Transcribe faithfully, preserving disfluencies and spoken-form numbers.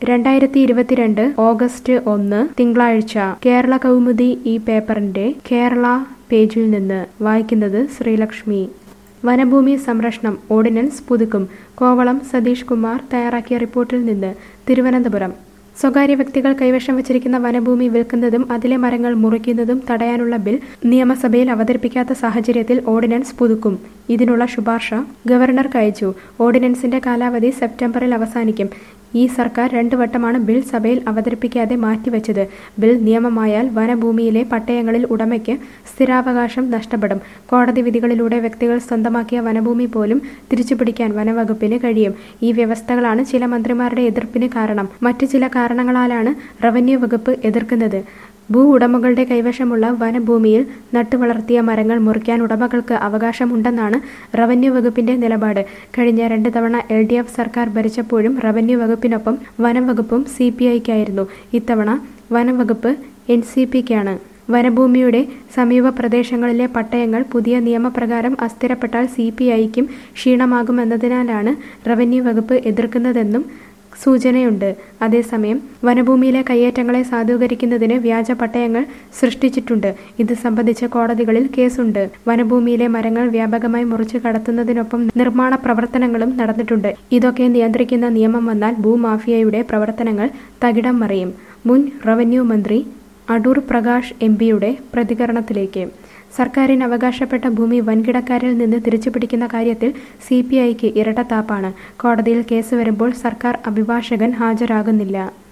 രണ്ടായിരത്തി ഇരുപത്തിരണ്ട് ഓഗസ്റ്റ് ഒന്ന് തിങ്കളാഴ്ച കേരള കൗമുദി ഈ പേപ്പറിന്റെ കേരള പേജിൽ നിന്ന് വായിക്കുന്നത് ശ്രീലക്ഷ്മി. വനഭൂമി സംരക്ഷണം ഓർഡിനൻസ് പുതുക്കും. കോവളം സതീഷ് കുമാർ തയ്യാറാക്കിയ റിപ്പോർട്ടിൽ നിന്ന് തിരുവനന്തപുരം. സ്വകാര്യ വ്യക്തികൾ കൈവശം വച്ചിരിക്കുന്ന വനഭൂമി വിൽക്കുന്നതും അതിലെ മരങ്ങൾ മുറിക്കുന്നതും തടയാനുള്ള ബിൽ നിയമസഭയിൽ അവതരിപ്പിക്കാത്ത സാഹചര്യത്തിൽ ഓർഡിനൻസ് പുതുക്കും. ഇതിനുള്ള ശുപാർശ ഗവർണർക്ക് അയച്ചു. ഓർഡിനൻസിന്റെ കാലാവധി സെപ്റ്റംബറിൽ അവസാനിക്കും. ഈ സർക്കാർ രണ്ടു വട്ടമാണ് ബിൽ സഭയിൽ അവതരിപ്പിക്കാതെ മാറ്റിവെച്ചത്. ബിൽ നിയമമായാൽ വനഭൂമിയിലെ പട്ടയങ്ങളിൽ ഉടമയ്ക്ക് സ്ഥിരാവകാശം നഷ്ടപ്പെടും. കോടതി വിധികളിലൂടെ വ്യക്തികൾ സ്വന്തമാക്കിയ വനഭൂമി പോലും തിരിച്ചുപിടിക്കാൻ വനവകുപ്പിന് കഴിയും. ഈ വ്യവസ്ഥകളാണ് ചില മന്ത്രിമാരുടെ എതിർപ്പിന് കാരണം. മറ്റു ചില കാരണങ്ങളാലാണ് റവന്യൂ വകുപ്പ് എതിർക്കുന്നത്. ഭൂ ഉടമകളുടെ കൈവശമുള്ള വനഭൂമിയിൽ നട്ടുവളർത്തിയ മരങ്ങൾ മുറിക്കാൻ ഉടമകൾക്ക് അവകാശമുണ്ടെന്നാണ് റവന്യൂ വകുപ്പിന്റെ നിലപാട്. കഴിഞ്ഞ രണ്ട് തവണ എൽ ഡി എഫ് സർക്കാർ ഭരിച്ചപ്പോഴും റവന്യൂ വകുപ്പിനൊപ്പം വനം വകുപ്പും സി പി ഐക്കായിരുന്നു. ഇത്തവണ വനം വകുപ്പ് എൻ സി പിക്കാണ്. വനഭൂമിയുടെ സമീപ പ്രദേശങ്ങളിലെ പട്ടയങ്ങൾ പുതിയ നിയമപ്രകാരം അസ്ഥിരപ്പെട്ടാൽ സി പി ഐക്കും ക്ഷീണമാകുമെന്നതിനാലാണ് റവന്യൂ വകുപ്പ് എതിർക്കുന്നതെന്നും സൂചനയുണ്ട്. അതേസമയം വനഭൂമിയിലെ കയ്യേറ്റങ്ങളെ സാധൂകരിക്കുന്നതിന് വ്യാജ പട്ടയങ്ങൾ സൃഷ്ടിച്ചിട്ടുണ്ട്. ഇത് സംബന്ധിച്ച് കോടതികളിൽ കേസുണ്ട്. വനഭൂമിയിലെ മരങ്ങൾ വ്യാപകമായി മുറിച്ചു കടത്തുന്നതിനൊപ്പം നിർമ്മാണ പ്രവർത്തനങ്ങളും നടന്നിട്ടുണ്ട്. ഇതൊക്കെ നിയന്ത്രിക്കുന്ന നിയമം വന്നാൽ ഭൂമാഫിയയുടെ പ്രവർത്തനങ്ങൾ തകിടം മറിയും. മുൻ റവന്യൂ മന്ത്രി അടൂർ പ്രകാശ് എം പിയുടെ പ്രതികരണത്തിലേക്ക്. സർക്കാരിന് അവകാശപ്പെട്ട ഭൂമി വൻകിടക്കാരിൽ നിന്ന് തിരിച്ചുപിടിക്കുന്ന കാര്യത്തിൽ സി പി ഐക്ക് ഇരട്ടത്താപ്പാണ്. കോടതിയിൽ കേസ് വരുമ്പോൾ സർക്കാർ അഭിഭാഷകൻ ഹാജരാകുന്നില്ല.